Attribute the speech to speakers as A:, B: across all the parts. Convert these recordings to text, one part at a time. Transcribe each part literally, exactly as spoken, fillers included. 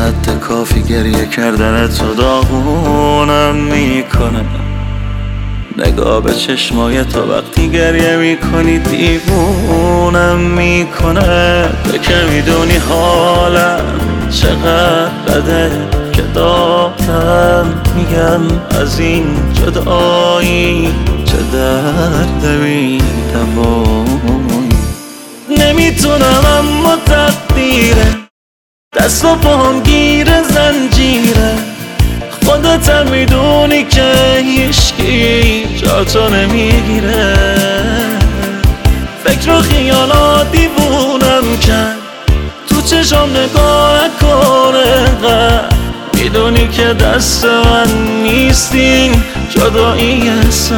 A: حد کافی گریه کردن تو داغونم میکنه. نگاه به چشمای تو وقتی گریه میکنی دیوونم میکنه. تو که میدونی حالم چقدر بده که دارم میگم از این جدایی چه درد بی دوایی. نمیتونم اما تقدیره دست و پاهم گیر زنجیره. خودت هم میدونی که هیچکی جاتو نمیگیره. فکر و خیالات دیوونم کرد تو چشم نگاه کنه قد. میدونی که دست من نیستین جدایی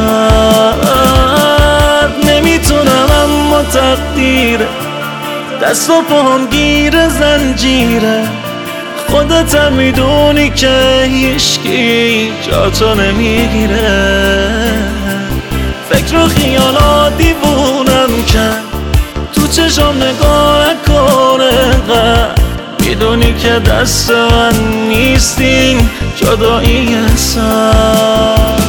A: سر. نمیتونم اما تقدیره دست و پاهم گیر زنجیره. خودت هم میدونی که هیچکی جاتو نمیگیره. فکر و خیالات دیوونم کرد تو چشم نگاه کنه قد. میدونی که دست من نیستین جدایی سر.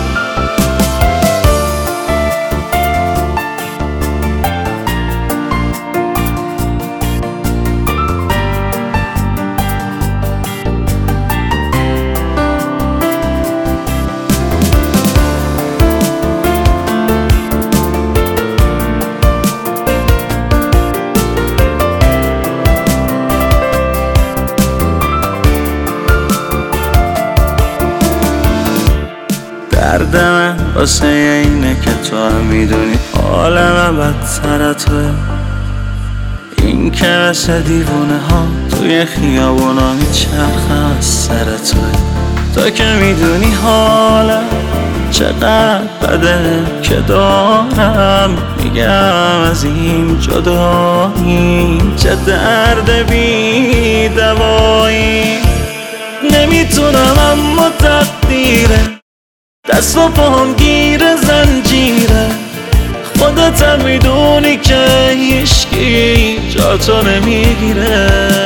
A: درد من واسه اینه که تو هم میدونی حال من بدتر توه. این که مثل دیوونه ها توی خیابونا میچرخم از سر توه. تو که میدونی حالم چقدر بده که دارم میگم از این جدایی چه درد بی دوایی. نمیتونم اما تقدیره دست و پاهم گیر زنجیره. خودت هم میدونی که هیچکی جاتو نمیگیره.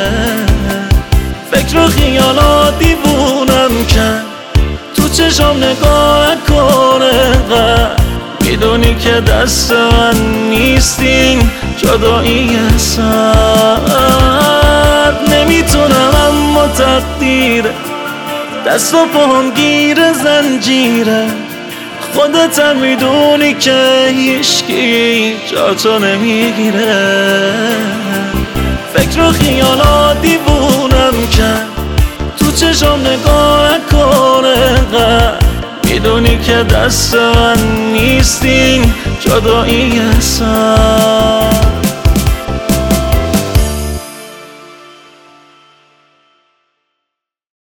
A: فکر و خیالات دیوونم کرد تو چشم نگاه کنه قد. میدونی که دست من نیستین جدایی سر. نمیتونم اما تقدیره دست و پاهم گیر زنجیره. خودت هم میدونی که هیچکی جاتو نمیگیره. فکر و خیالات دیوونم کرد تو چشم نگاه کنه قد. میدونی که دست من نیستین جدایی سر.